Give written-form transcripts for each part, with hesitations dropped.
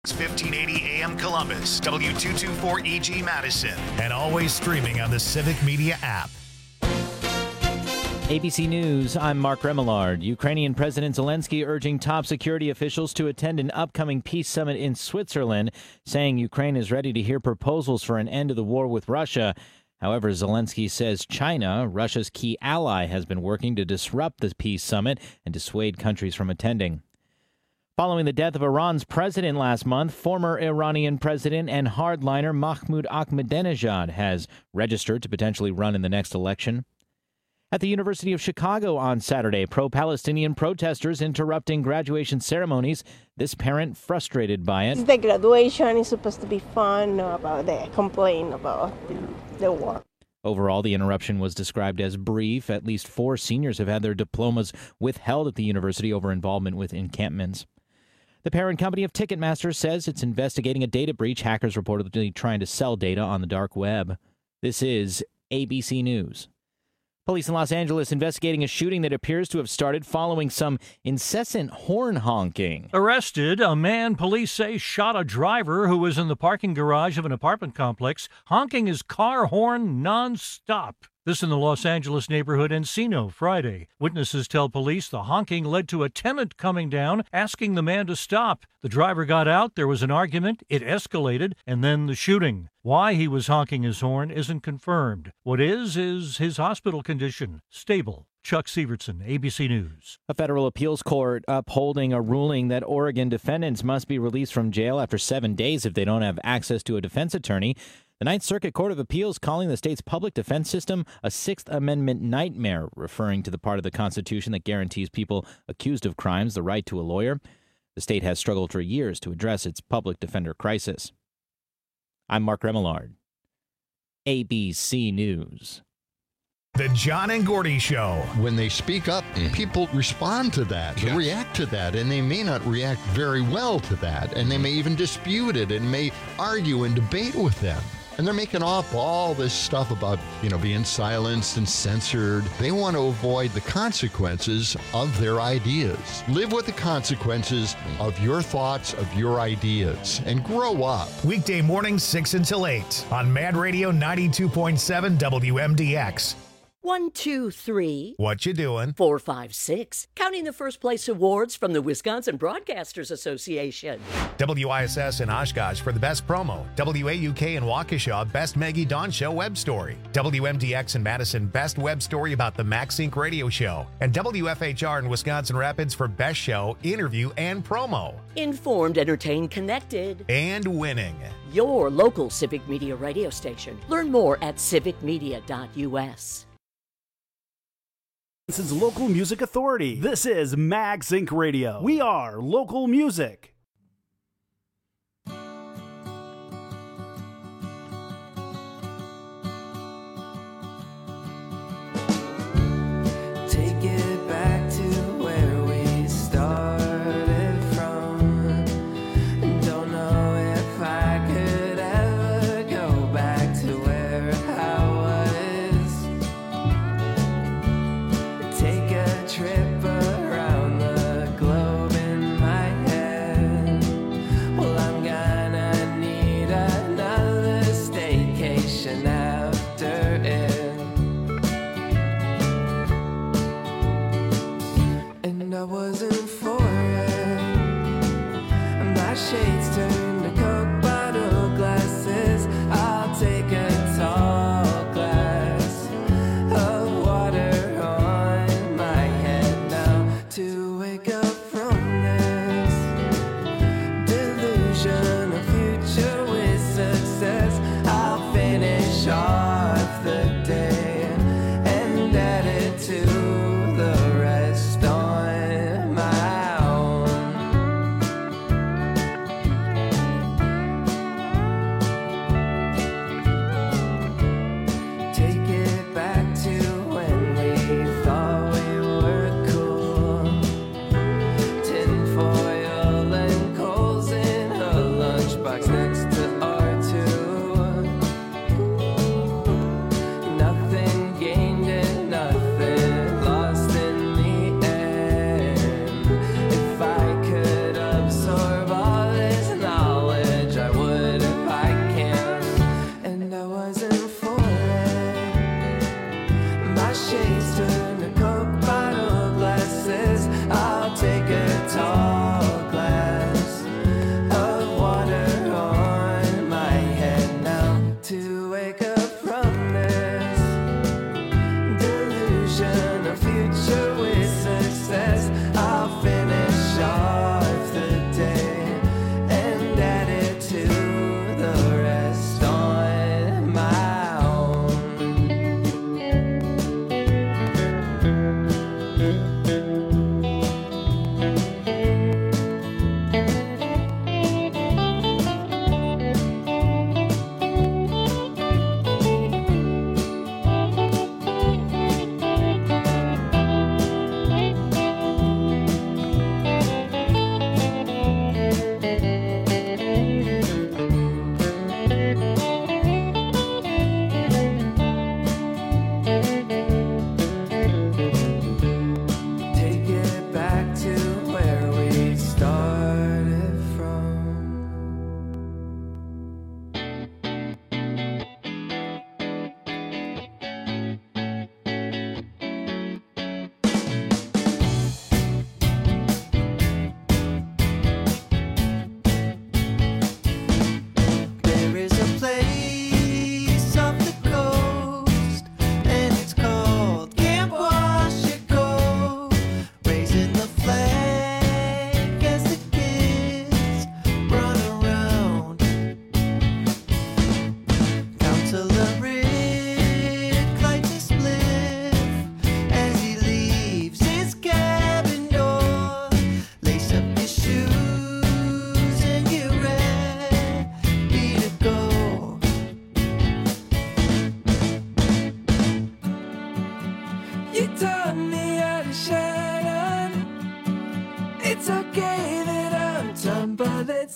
It's 1580 AM Columbus, W224EG Madison, and always streaming on the Civic Media app. ABC News, I'm Mark Remillard. Ukrainian President Zelensky urging top security officials to attend an upcoming peace summit in Switzerland, saying Ukraine is ready to hear proposals for an end to the war with Russia. However, Zelensky says China, Russia's key ally, has been working to disrupt the peace summit and dissuade countries from attending. Following the death of Iran's president last month, former Iranian president and hardliner Mahmoud Ahmadinejad has registered to potentially run in the next election. At the University of Chicago on Saturday, pro-Palestinian protesters interrupting graduation ceremonies. This parent frustrated by it. The graduation is supposed to be fun, about the complaint about the war. Overall, the interruption was described as brief. At least 4 seniors have had their diplomas withheld at the university over involvement with encampments. The parent company of Ticketmaster says it's investigating a data breach. Hackers reportedly trying to sell data on the dark web. This is ABC News. Police in Los Angeles investigating a shooting that appears to have started following some incessant horn honking. Arrested, a man police say shot a driver who was in the parking garage of an apartment complex, honking his car horn nonstop. This in the Los Angeles neighborhood Encino Friday. Witnesses tell police the honking led to a tenant coming down, asking the man to stop. The driver got out, there was an argument, it escalated, and then the shooting. Why he was honking his horn isn't confirmed. What is his hospital condition stable. Chuck Sievertson, ABC News. A federal appeals court upholding a ruling that Oregon defendants must be released from jail after 7 days if they don't have access to a defense attorney. The Ninth Circuit Court of Appeals calling the state's public defense system a Sixth Amendment nightmare, referring to the part of the Constitution that guarantees people accused of crimes the right to a lawyer. The state has struggled for years to address its public defender crisis. I'm Mark Remillard, ABC News. The John and Gordy Show. When they speak up, people respond to that, they react to that, and they may not react very well to that, and they may even dispute it and may argue and debate with them. And they're making up all this stuff about, being silenced and censored. They want to avoid the consequences of their ideas. Live with the consequences of your thoughts, of your ideas, and grow up. Weekday mornings 6 until 8 on Mad Radio 92.7 WMDX. 1, 2, 3. What you doing? 4, 5, 6. Counting the first place awards from the Wisconsin Broadcasters Association. WISS in Oshkosh for the best promo. WAUK in Waukesha, best Maggie Dawn Show web story. WMDX in Madison, best web story about the Max Inc. radio show. And WFHR in Wisconsin Rapids for best show, interview, and promo. Informed, entertained, connected. And winning. Your local Civic Media radio station. Learn more at civicmedia.us. This is Local Music Authority. This is Max Inc. Radio. We are local music. Take it back to where we started from. Don't know if I could ever go back to where I was. Take a trip around the globe in my head.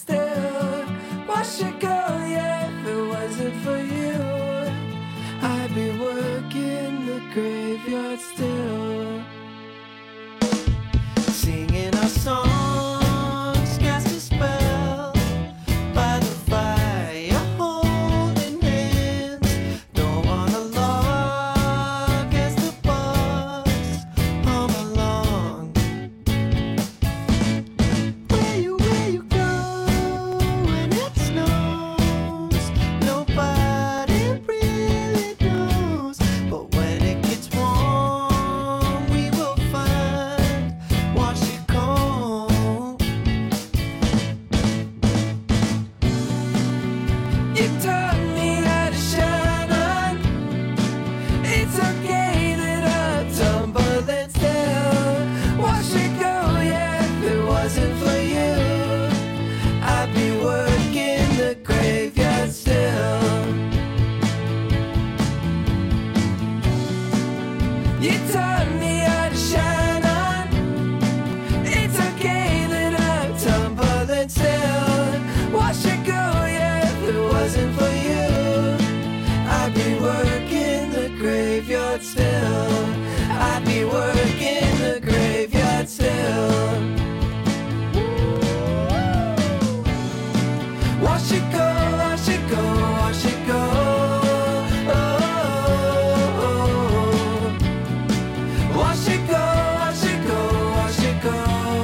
still. Watch it go, yeah, if it wasn't for you, I'd be working the graveyard still. Singing our songs, cast a spell by the fire, holding hands. Don't wanna log as the bus hum along. Where you go when it snows? Nobody really knows. But when it gets warm, we will find wash it cold. You taught me how to shine on. It's okay that I tumble and still. Wash it go, yeah, if it wasn't for you, I'd be working the graveyard still. You taught me how to shine on. It's okay that I tumble and still. Wash it go, yeah, if it wasn't for you, I'd be working the graveyard still. I'd be working the graveyard still. Wash it go, wash it go, wash it go. Oh, wash it go, wash it go, wash it go.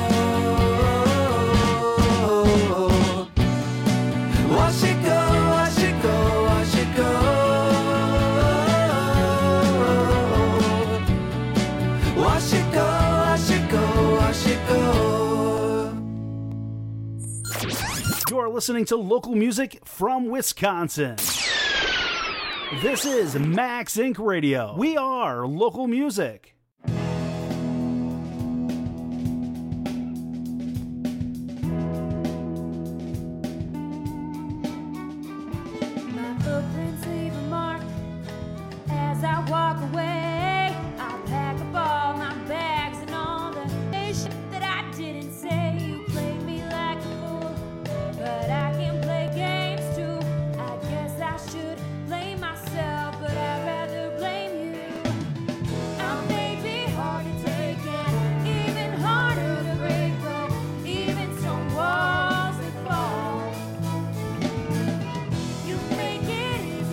Wash it go, wash it go, wash it go. Wash it go, wash it go, wash it go. You're listening to local music from Wisconsin. This is Max Inc. Radio. We are local music. My footprints leave a mark as I walk away. I'll pack up all my bags and all the shit that I didn't say. You played me like a fool, but I can play games too. I guess I should blame myself, but I'd rather blame you. I may be hard to take and even harder to break, but even stone walls that fall, you make it easy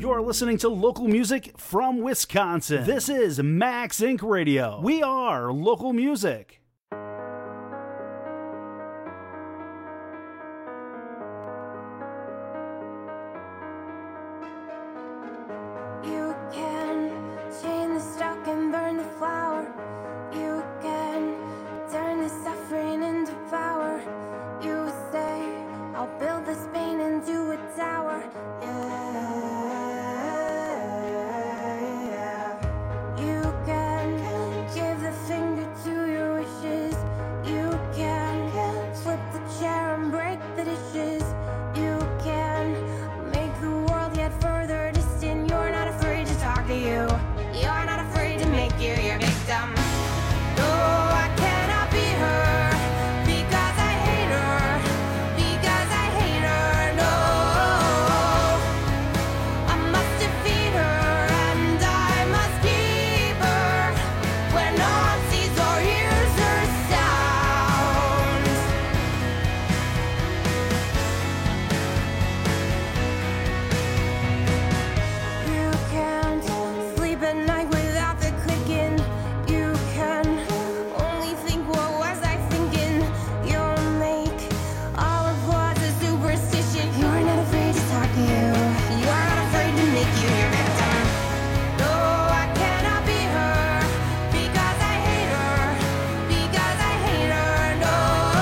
You are listening to local music from Wisconsin. This is Max Inc. Radio. We are local music. You can chain the stock and burn the flower. You can turn the suffering into power. You say, I'll build this pain into a tower. You can give the finger to your wishes. You can flip the chair and break the dishes. You can make the world yet further distant. You're not afraid to talk to you. You're not afraid to make you your victim. No, I cannot be her because I hate her. Because I hate her. No, I must defeat her and I must keep her where no one sees or hears her sound. You can't sleep at night without the clicking. You can only think, what was I thinking? You'll make all applause a superstition. You're not afraid to talk to you. You're not afraid to make you your victim. No, I cannot be her because I hate her. Because I hate her. No,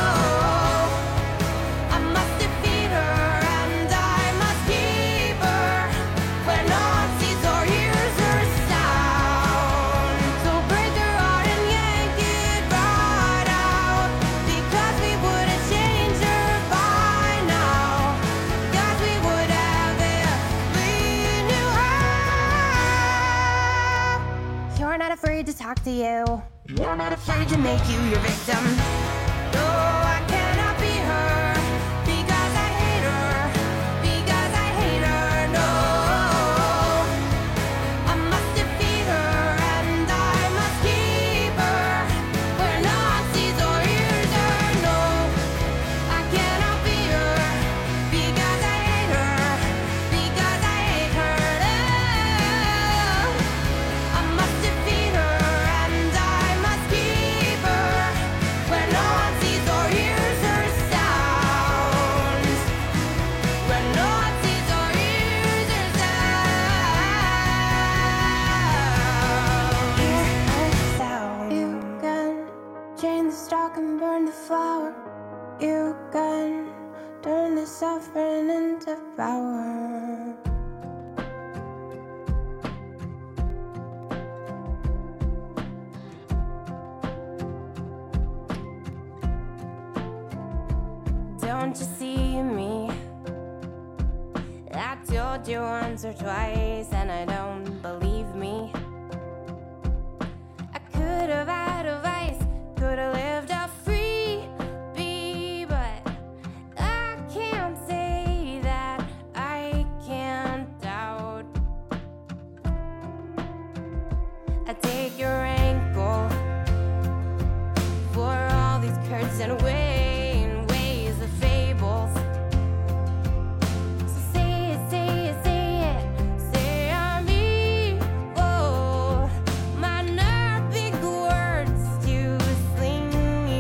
I must defeat her and I must keep her where no one sees or hears her sound. So break her heart and yank it right out, because we would have changed her by now. Because we would have if we knew how. You're not afraid to talk to you. You're not afraid to make you your victim. No, I cannot be her because I hate her. Because I hate her. No, I must defeat her and I must keep her where no one sees or hears her. No, I cannot be her because I hate her. Because I hate her. I must defeat her and I must keep her where no one sees or hears her sounds. Where no one sees or hears her sounds. You can chain the stock and burn the flower. You can turn the suffering into power. Don't you see me? I told you once or twice and I don't believe me. I could have had advice, could have lived a free bee, but I can't say that I can't doubt. I take your ankle for all these curds and ways of fables. So say it, say it, say it, say I'm evil. My nerve big words to sling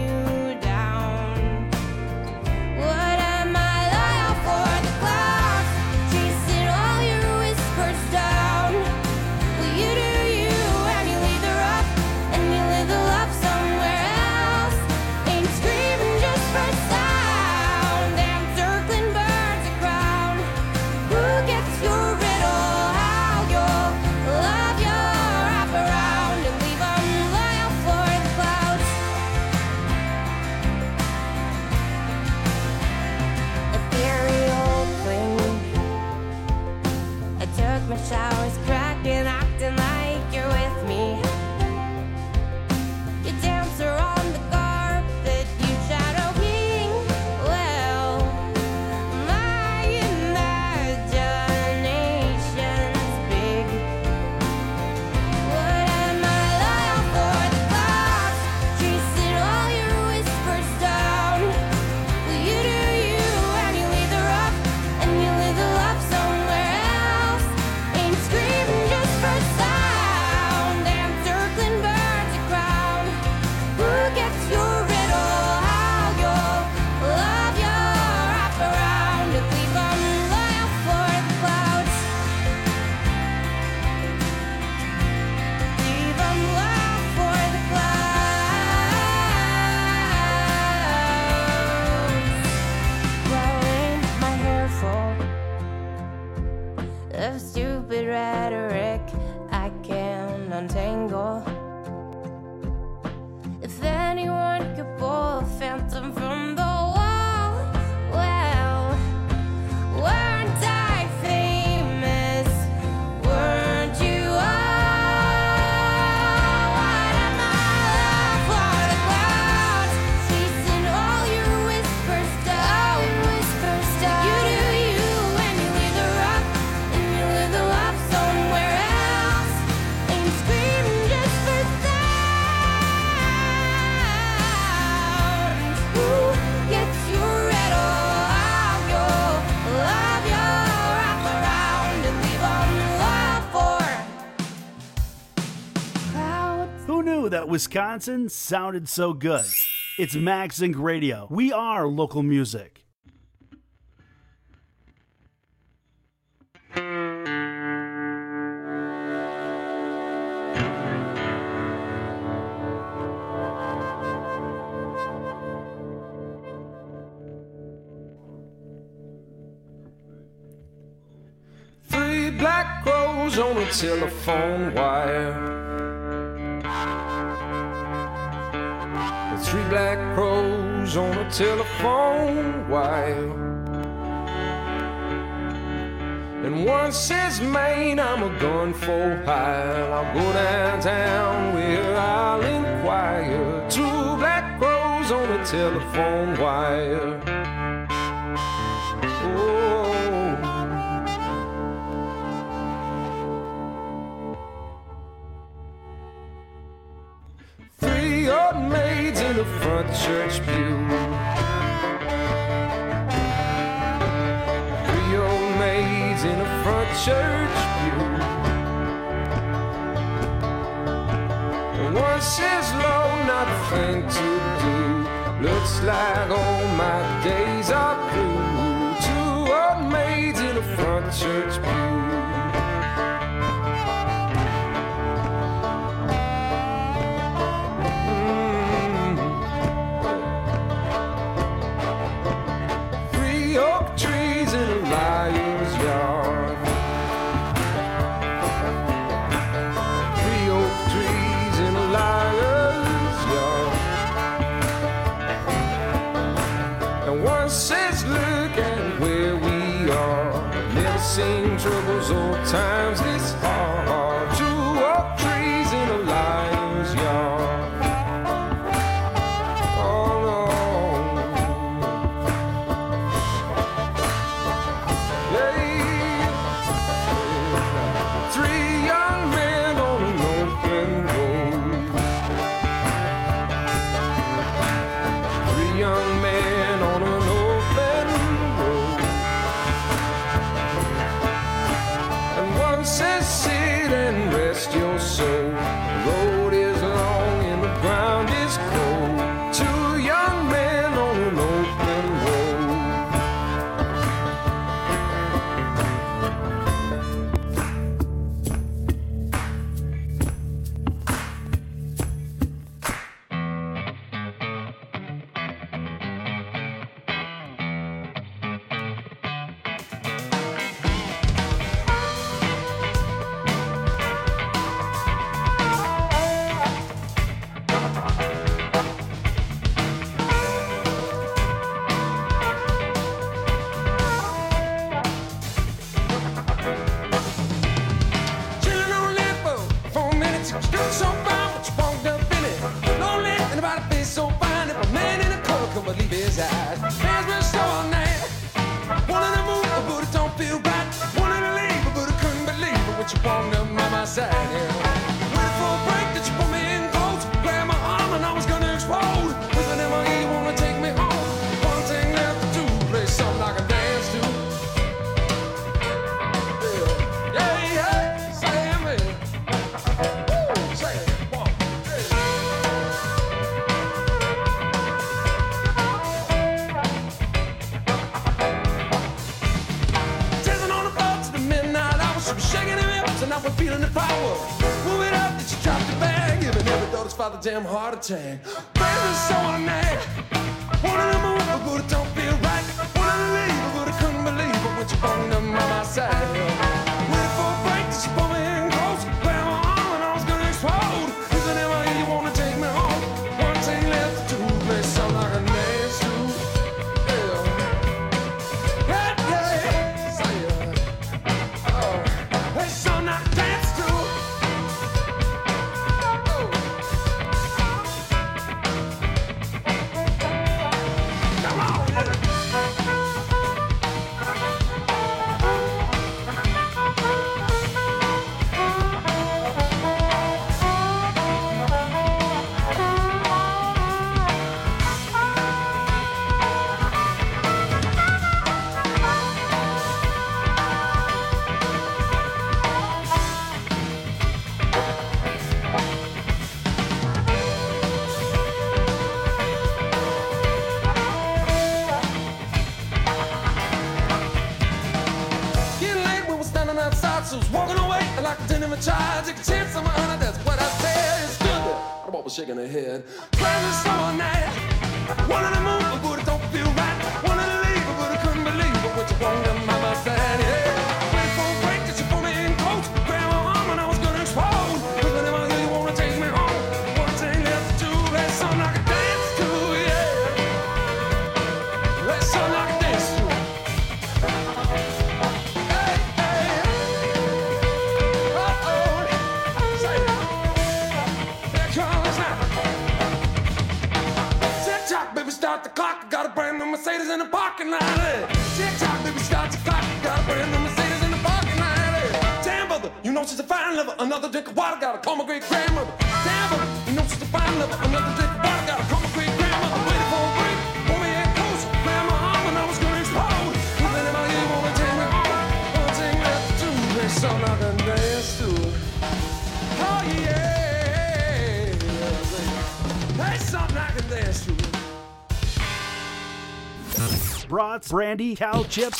that Wisconsin sounded so good. It's Max Inc. Radio. We are local music. Three black crows on a telephone wire. Three black crows on a telephone wire. And one says, Maine, I'm a gun for hire. I'll go downtown where I'll inquire. Two black crows on a telephone wire. Oh. Three old maids in the front church pew. Three old maids in the front church pew. And one says, Lord, not a thing to do. Looks like all my days are through. Two old maids in the front church pew. Seen troubles old times this hard. Two oak trees in a lion's yard. Oh no. Yeah. Three young men on an open road. Three young men on an open road. Says sit and rest your soul. The road is long and the ground is cold. Two young men on an open damn heart attack. Baby, so I nag. Wanted to move, but it don't feel right. Wanted to leave, but I couldn't believe it when you brought them by my side. Waited for a break, did you pull me in close? Grab my arm and I was gonna explode. Is it ever you wanna take me home? One thing left to do, play something like a dance to. Yeah, say yeah. Oh, play something like a dance to. Come on! gonna try to take a chance on my honor, that's what I said. It's good. I'm always shaking her head. Crazy summer night. Wanted to move, but it don't feel right. Wanted to leave, but I couldn't believe it. What you want on my side, yeah. Waiting for a break, that you put me in coach. Grab my arm and I was gonna explode. But whenever you wanna take me home, one thing left to do, there's something I can dance to, yeah. There's something I can dance to. Hey, hey. Uh-oh. Say it. There comes now. Tick-tock, baby, start the clock. I got a brand new Mercedes in the parking lot. Tick-tock, baby, start the clock. I got a brand new Mercedes in the parking lot. Damn, brother, you know she's a fine lover. Another drink of water, gotta call my great grandmother. Damn, brother, you know she's a fine lover. Another drink of water, gotta call my great grandmother. Waiting for a break, pull me in close. Grab my arm and I was gonna explode. If anybody wanna take me home, one thing left to do, there's something I can dance to. Oh yeah, there's something I can dance to. Brats, brandy, cow chips,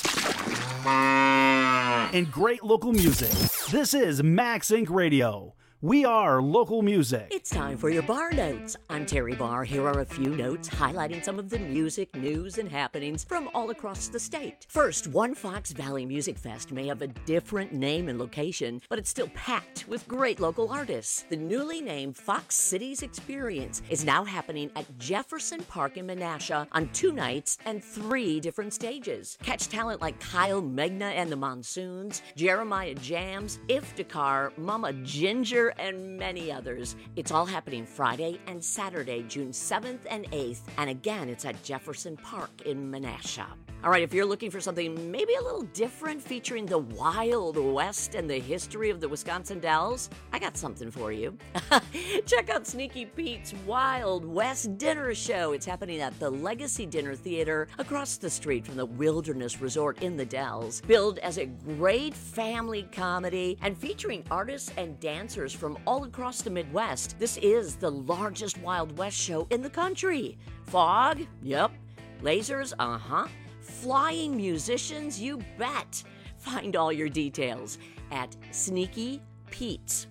and great local music. This is Max Inc. Radio. We are local music. It's time for your bar notes. I'm Terry Barr. Here are a few notes highlighting some of the music, news, and happenings from all across the state. First, One Fox Valley Music Fest may have a different name and location, but it's still packed with great local artists. The newly named Fox Cities Experience is now happening at Jefferson Park in Menasha on 2 nights and 3 different stages. Catch talent like Kyle Megna and the Monsoons, Jeremiah Jams, Iftikhar, Mama Ginger, and many others. It's all happening Friday and Saturday, June 7th and 8th, and again, it's at Jefferson Park in Menasha. All right, if you're looking for something maybe a little different featuring the Wild West and the history of the Wisconsin Dells, I got something for you. Check out Sneaky Pete's Wild West Dinner Show. It's happening at the Legacy Dinner Theater across the street from the Wilderness Resort in the Dells. Billed as a great family comedy and featuring artists and dancers from all across the Midwest, this is the largest Wild West show in the country. Fog? Yep. Lasers? Uh-huh. Flying musicians? You bet. Find all your details at Sneaky Pete's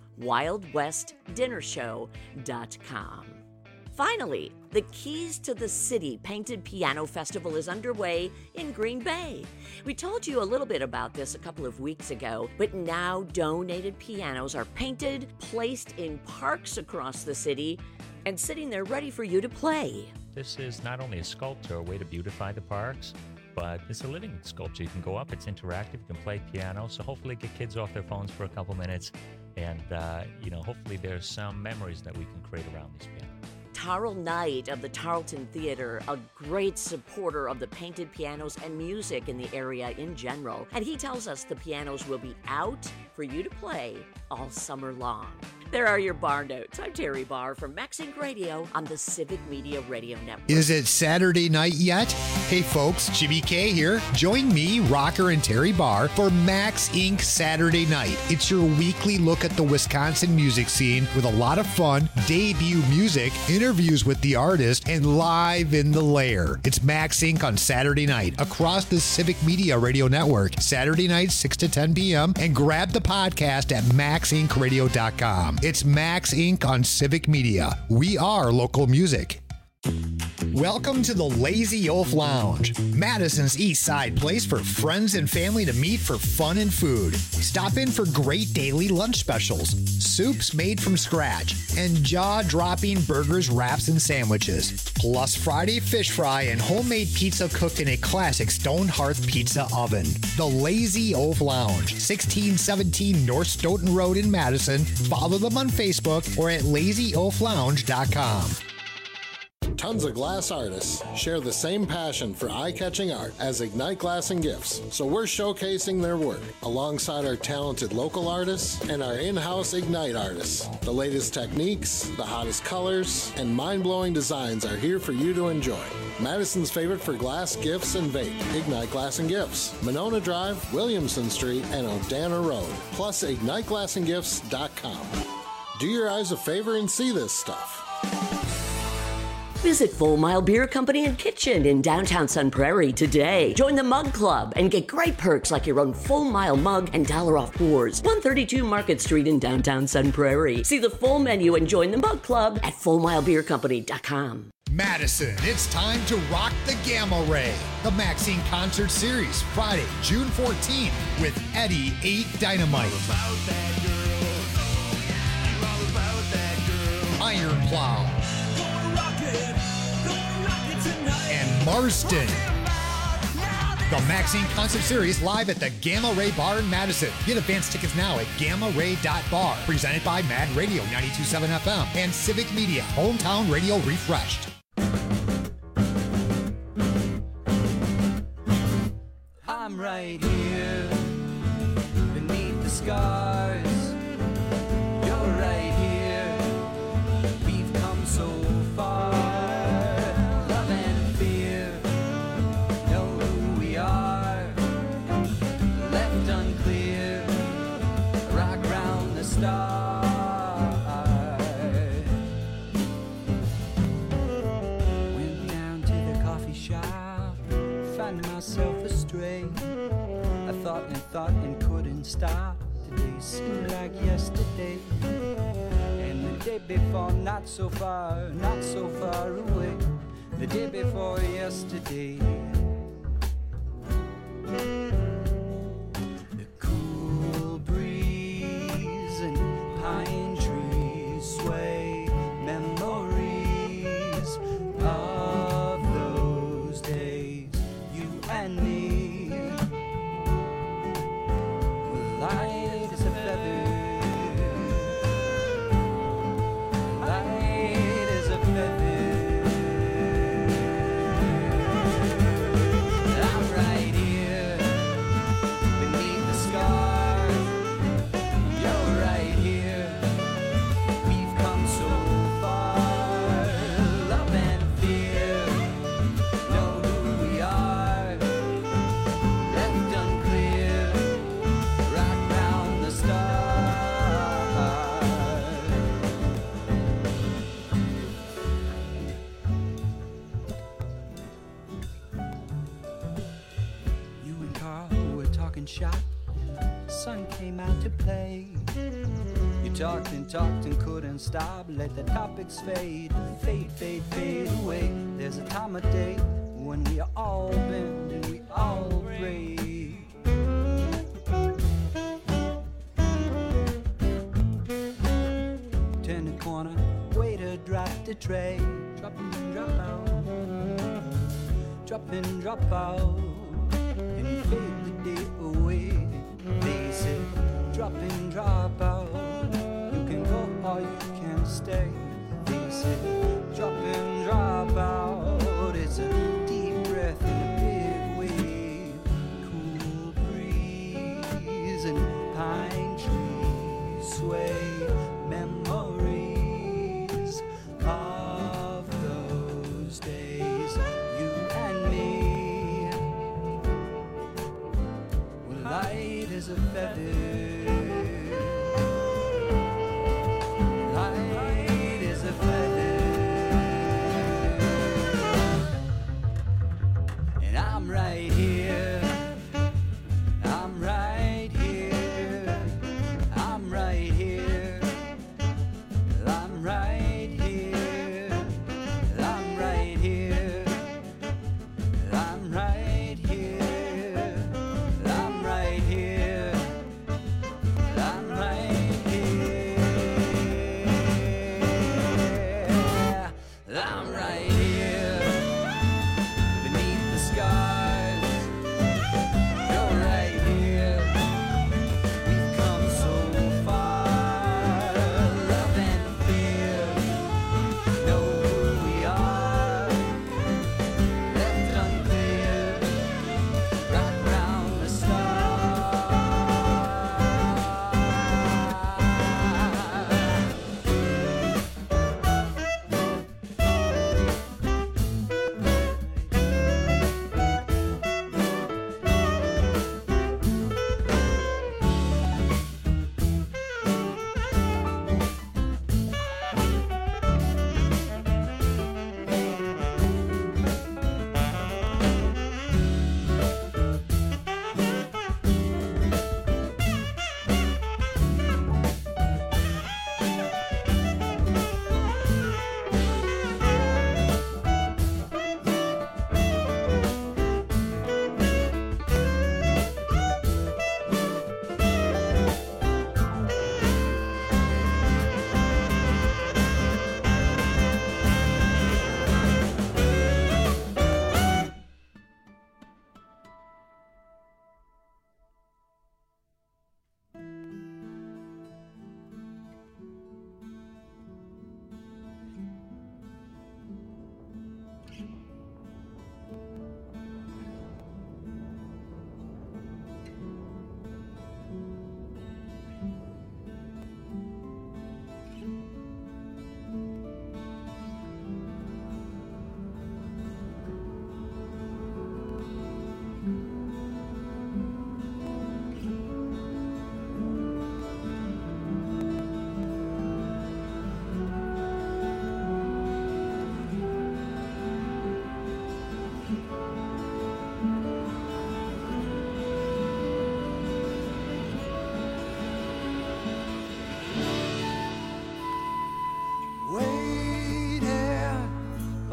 WildWestDinnerShow.com. Finally, the Keys to the City Painted Piano Festival is underway in Green Bay. We told you a little bit about this a couple of weeks ago, but now donated pianos are painted, placed in parks across the city, and sitting there ready for you to play. This is not only a sculpture, a way to beautify the parks, but it's a living sculpture. You can go up, it's interactive, you can play piano, so hopefully get kids off their phones for a couple minutes, and hopefully there's some memories that we can create around these pianos. Tarl Knight of the Tarleton Theater, a great supporter of the painted pianos and music in the area in general. And he tells us the pianos will be out for you to play all summer long. There are your bar notes. I'm Terry Barr from Max Inc. Radio on the Civic Media Radio Network. Is it Saturday night yet? Hey folks, Jimmy K here. Join me, Rocker, and Terry Barr for Max Inc. Saturday Night. It's your weekly look at the Wisconsin music scene with a lot of fun, debut music, interviews with the artist, and live in the lair. It's Max Inc. on Saturday night across the Civic Media Radio Network. Saturday night, 6 to 10 p.m. And grab the podcast at maxincradio.com. It's Max Inc. on Civic Media. We are local music. Welcome to the Lazy Oaf Lounge, Madison's East Side place for friends and family to meet for fun and food. Stop in for great daily lunch specials, soups made from scratch, and jaw-dropping burgers, wraps, and sandwiches. Plus Friday fish fry and homemade pizza cooked in a classic stone hearth pizza oven. The Lazy Oaf Lounge, 1617 North Stoughton Road in Madison. Follow them on Facebook or at lazyoaflounge.com. Tons of glass artists share the same passion for eye-catching art as Ignite Glass and Gifts, so we're showcasing their work alongside our talented local artists and our in-house Ignite artists. The latest techniques, the hottest colors, and mind-blowing designs are here for you to enjoy. Madison's favorite for glass, gifts, and vape, Ignite Glass and Gifts, Monona Drive, Williamson Street, and Odana Road, plus IgniteGlassandGifts.com. Do your eyes a favor and see this stuff. Visit Full Mile Beer Company and Kitchen in downtown Sun Prairie today. Join the Mug Club and get great perks like your own Full Mile mug and $1 off pours. 132 Market Street in downtown Sun Prairie. See the full menu and join the Mug Club at FullMileBeerCompany.com. Madison, it's time to rock the Gamma Ray. The Maxine Concert Series, Friday, June 14th, with Eddie 8 Dynamite. Iron Plow. And Marston. The Maxine Concert Series live at the Gamma Ray Bar in Madison. Get advance tickets now at gammaray.bar. Presented by Mad Radio 92.7 FM and Civic Media, Hometown Radio Refreshed. I'm right here beneath the scars. You're right here. We've come so far. Love and fear know who we are. Left unclear. Rock round the stars. Went down to the coffee shop. Found myself astray. I thought and couldn't stop. Today seemed like yesterday. And the day before, not so far away. The day before yesterday. The cool breeze and pine trees sway. Memories of those days. You and me. Light as a feather. Light as a feather. I'm right here beneath the scars. You're right here. We've come so far. Love and fear know who we are. Left unclear. Rock round the stars. You and Carl were talking shop. Sun came out to play. You talked and couldn't stop. Let the topics fade away. There's a time of day when we are all bend and we all break. Turn the corner, waiter dropped the tray. Drop in, drop out. Drop in, drop out. And fade the day away. They said, drop in, drop out. You can go or you can stay. They said, drop in, drop out. It's a deep breath and a big wave. Cool breeze and pine trees sway. Memories of those days. You and me. Well, light as a feather. Light as a feather. And I'm right here. I'm right here. I'm right here. I'm right here. I'm right here. I'm right here. I'm right here.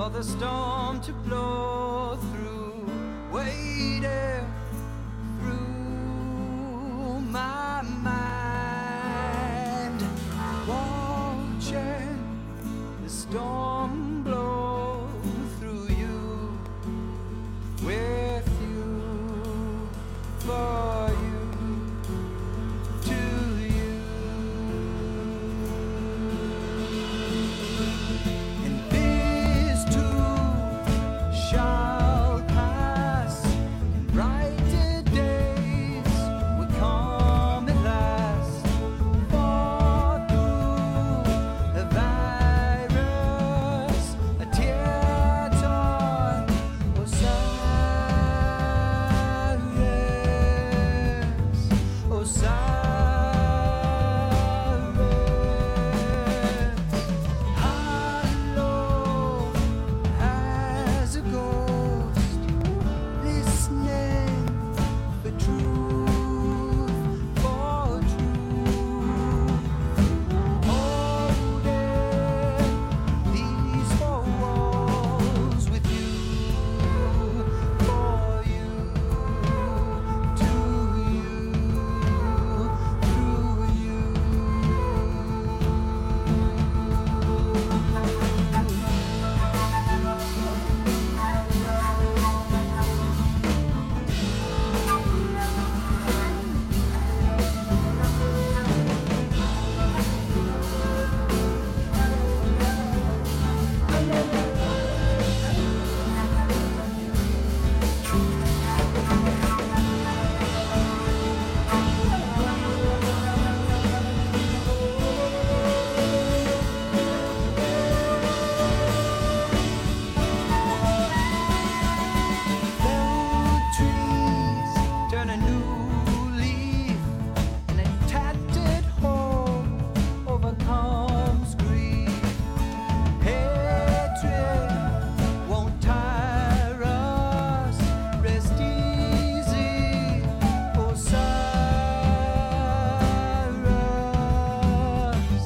for the storm to blow through, waiting through my mind, watching the storm blow through you, with you, for you, to you. And this too shall pass, and brighter days will come at last. For through the virus, a tear-torn Osiris, Osiris, hollow as a ghost, listening for truth, holding these four walls with you, for you, to you, through you. Felled trees turn a new leaf, and a tattered hope overcomes grief. Hatred won't tire us. Rest easy, Osiris,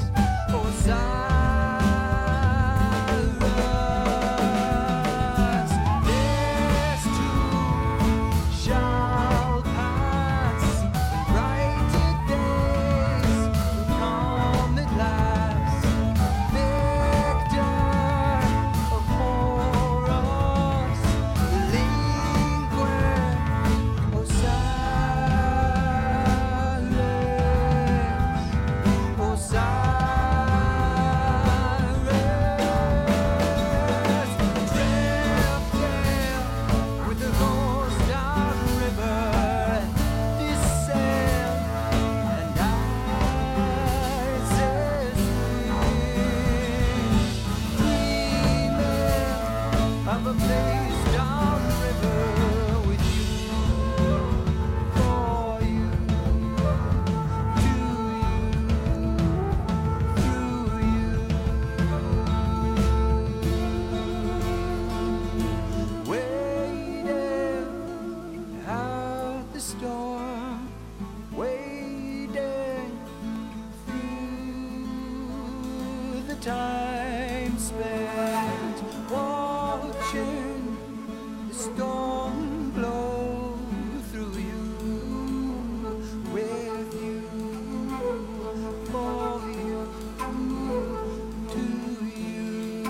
Osiris. This too shall pass, and brighter days will come at last. Victor of Horus, delinquent Osiris, Osiris, drifting with the ghost downriver, and descend, and Isis dreaming of a place downriver with you, for you, to you, through you. Waiting out the storm, waiting through the time spent, watching the storm blow through you, with you, for you, to you.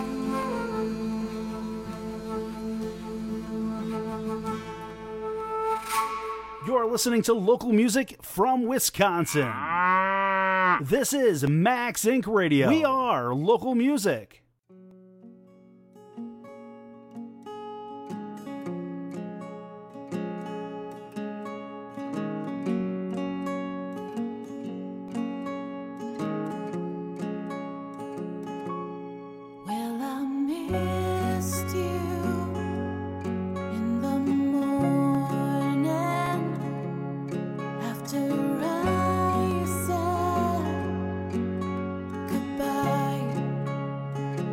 You're listening to local music from Wisconsin. This is Max Inc. Radio. We are local music. Well, I missed you in the morning after I said goodbye.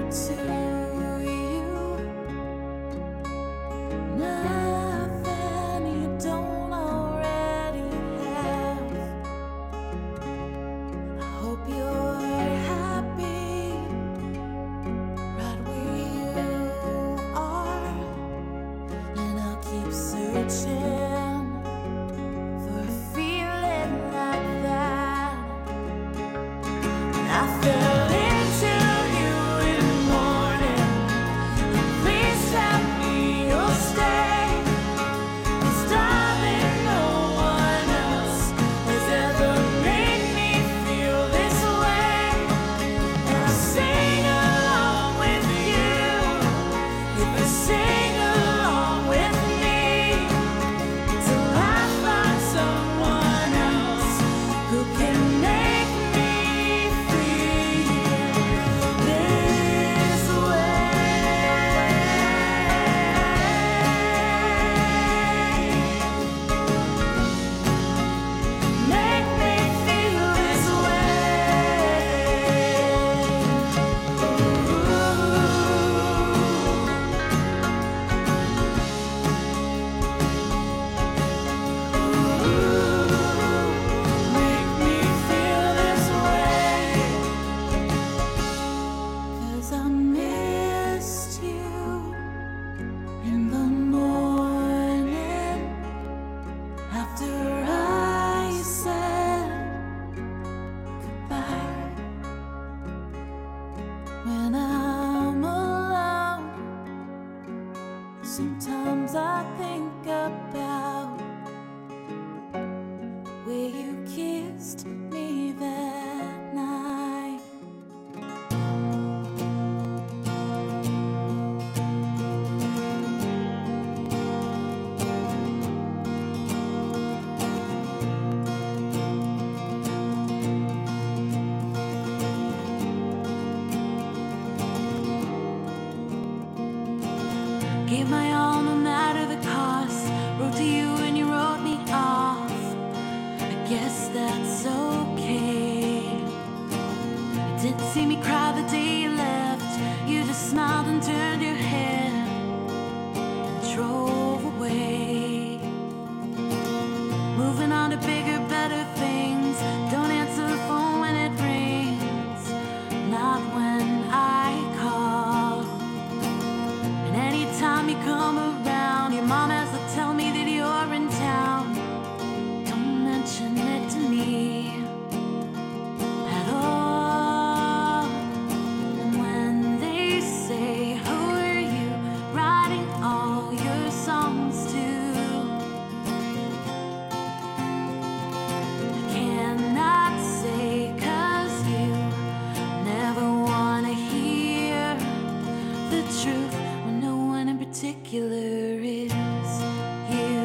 to you. Nothing you don't already have. I hope you're happy right where you are, and I'll keep searching for a feeling like that. And I fell into you in the morning. Please tell me you'll stay. 'Cause darling, no one else has ever made me feel this way. And I'll sing along with you if you sing along with me, till I find someone else who can make me feel this way. Make me feel this Make me feel this way. 'Cause I missed you in the morning after I said goodbye. When I'm alone, sometimes I think about where you kissed me that night. Gave my all no matter the cost. Wrote to you and you wrote me off. I guess that's okay. You didn't see me cry the day you left. You just smiled and turned your head and drove away. Moving on to bigger, better things. Don't answer the phone when it rings. Not when I call. And anytime you come around, your mom has to tell me that you're in town. Don't mention it to me at all. And when they say, who are you writing all your songs to? I cannot say 'cause you never wanna hear the truth when no one in particular is you.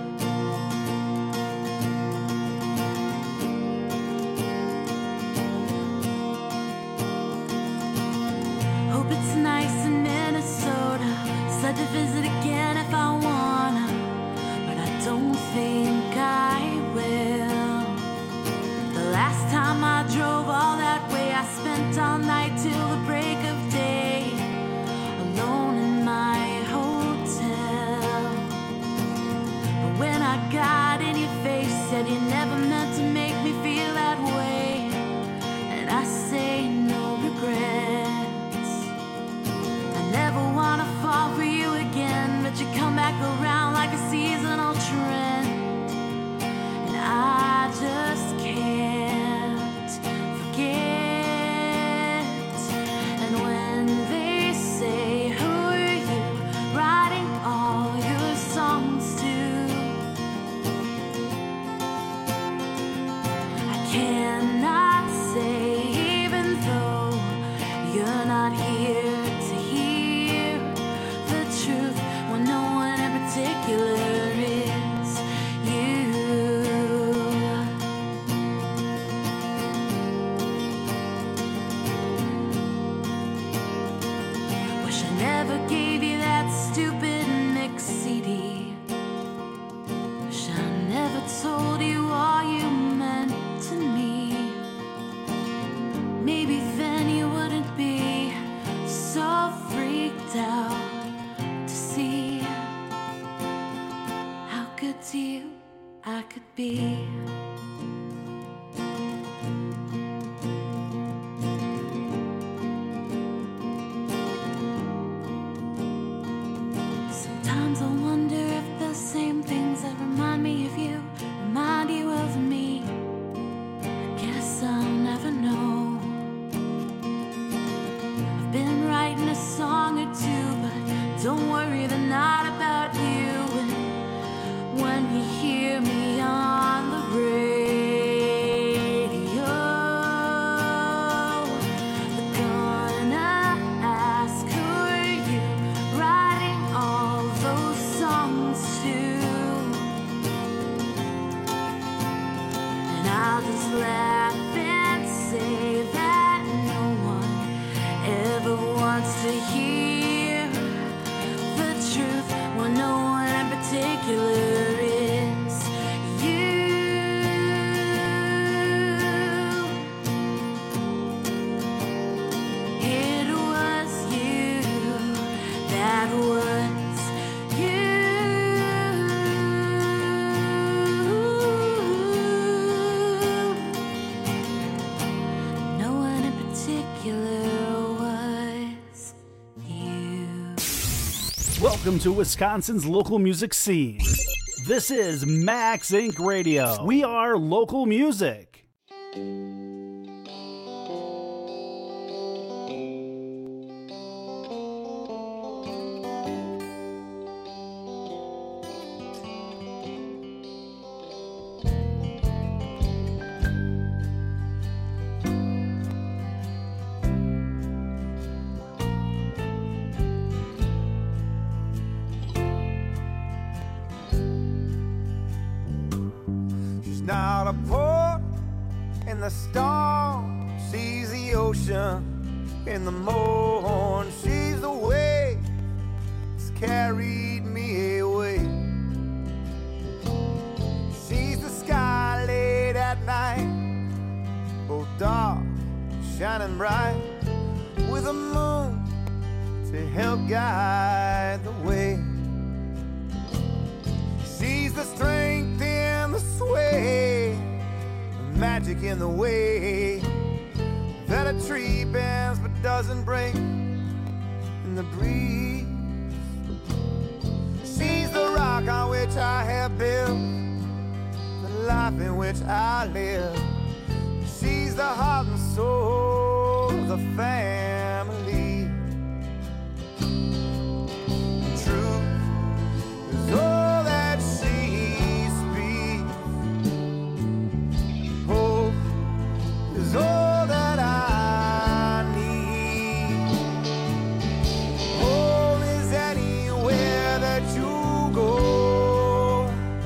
Hope it's nice in Minnesota. Said to visit again if I wanna, but I don't think I will. The last time I drove all that way, I spent all night till the break of day, alone in my hotel. But when I got in your face, said you never meant to make me feel that way. And I say no regrets. I never wanna fall for you again, but you come back around like a seasonal trend. And I just can't forget. And when they say, who are you writing all your songs to? I cannot say, even though you're not here to hear the truth when no one in particular is you. Wish I never gave you that stupid mix CD. Wish I never told you all you meant to me. Maybe then you wouldn't be so peeked out to see how good to you I could be. Sometimes I wonder if the same things that remind me of you remind you of me. I guess I'll never know. I've been writing a song or two, but don't worry, they're not about you. And when you hear me on the radio, they're gonna ask, who are you writing all those songs to? And I'll just laugh and say that no one ever wants to hear the truth. Well, no one in particular is you. It was you that was you. No one in particular was you. Welcome to Wisconsin's local music scene. This is Max Inc. Radio. We are local music. She's not a port in the storm. She's the ocean in the morn. She's the wave that's carried me away. She's the sky late at night, both dark, shining bright, with a moon to help guide the way. She's the strength in the sway, the magic in the way that a tree bends but doesn't break in the breeze. She's the rock on which I have built the life in which I live. She's the heart and soul of the family. Truth is all that she speaks. Hope is all that I need. Home is anywhere that you go.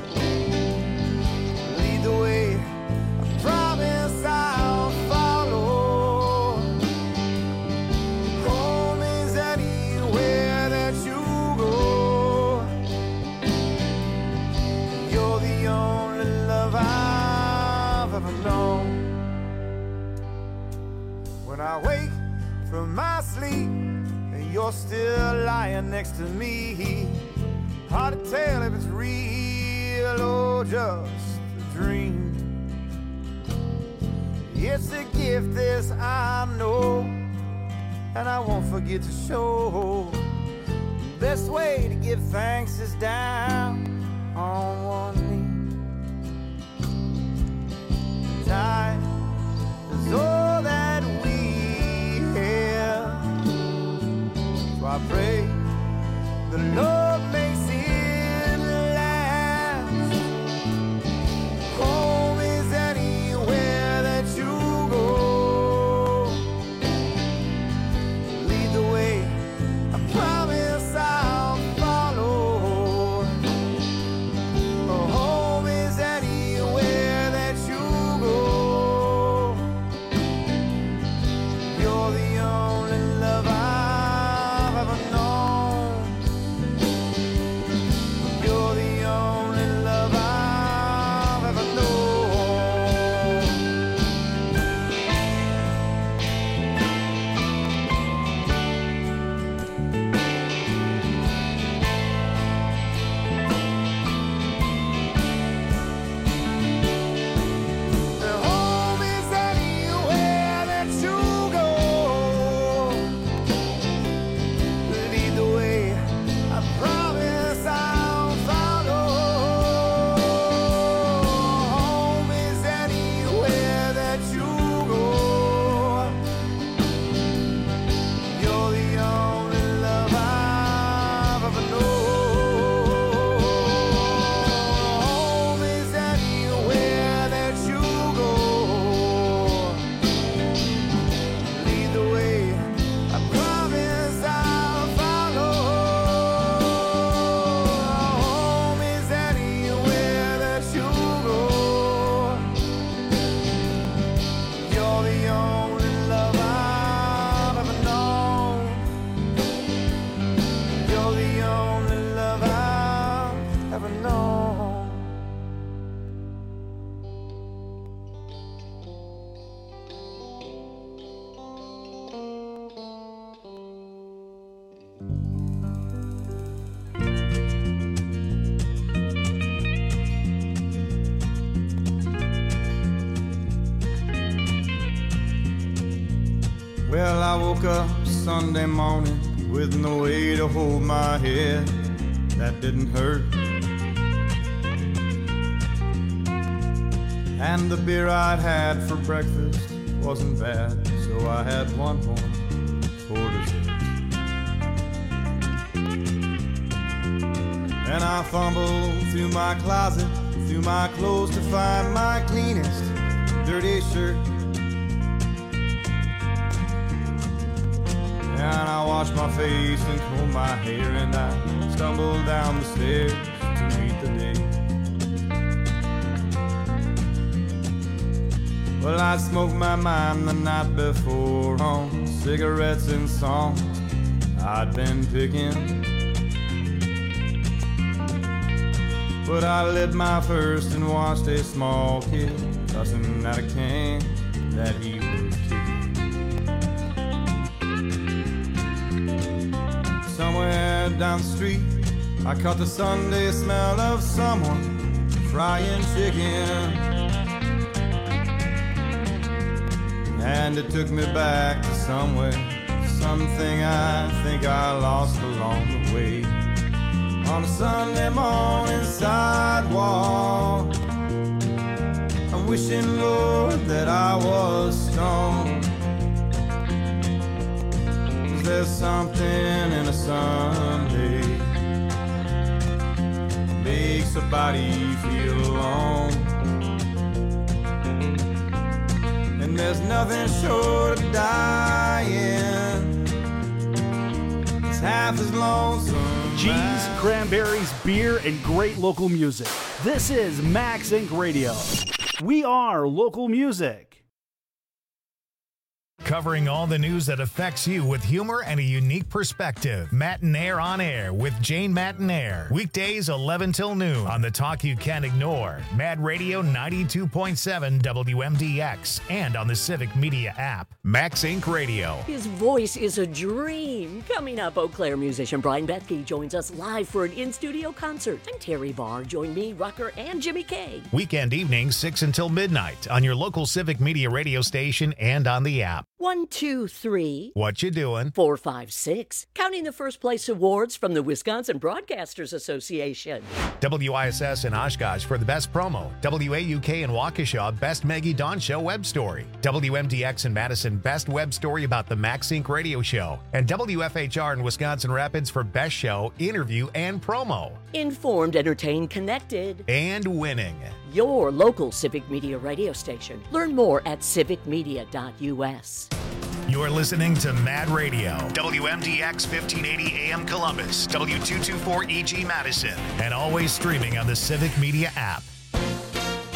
Lead the way, I promise I'll follow. Home is anywhere that you go. You're the only love I've ever known. When I wake from my sleep and you're still lying next to me, hard to tell if it's real or just a dream. It's a gift, this I know, and I won't forget to show. The best way to give thanks is down on one knee. Time is all that we have, so I pray the Lord makes it last. Home is anywhere that you go. Lead the way, I promise I'll follow. Home is anywhere that you go. You're the only love I've ever known. woke up Sunday morning with no way to hold my head. That didn't hurt. And the beer I'd had for breakfast wasn't bad, so I had one more for dessert. And I fumbled through my closet, through my clothes to find my cleanest, dirty shirt. And I washed my face and combed my hair, and I stumbled down the stairs to meet the day. Well, I smoked my mind the night before on cigarettes and songs I'd been picking. But I lit my first and watched a small kid cussing at a can that he was kicking. Somewhere down the street, I caught the Sunday smell of someone frying chicken. And it took me back to somewhere, something I think I lost along the way. On a Sunday morning sidewalk, I'm wishing, Lord, that I was stoned. 'Cause there's something in a Sunday makes a body feel alone. And there's nothing short of dying. It's half as lonesome. Cheese, cranberries, beer, and great local music. This is Max Inc. Radio. We are local music. Covering all the news that affects you with humor and a unique perspective. Matinaire on Air with Jane Matinaire. Weekdays 11 till noon on the talk you can't ignore. Mad Radio 92.7 WMDX and on the Civic Media app. Max Inc. Radio. His voice is a dream. Coming up, Eau Claire musician Brian Bethke joins us live for an in-studio concert. I'm Terry Barr. Join me, Rocker, and Jimmy K. Weekend evenings 6 until midnight on your local Civic Media radio station and on the app. 1, 2, 3. What you doing? 4, 5, 6. Counting the first place awards from the Wisconsin Broadcasters Association. WISS in Oshkosh for the best promo. WAUK in Waukesha, best Maggie Dawn Show web story. WMDX in Madison, best web story about the Max Inc. radio show. And WFHR in Wisconsin Rapids for best show, interview, and promo. Informed, entertained, connected. And winning. Your local Civic Media radio station. Learn more at civicmedia.us. You're listening to Mad Radio, WMDX 1580 AM Columbus, W224 EG Madison, and always streaming on the Civic Media app.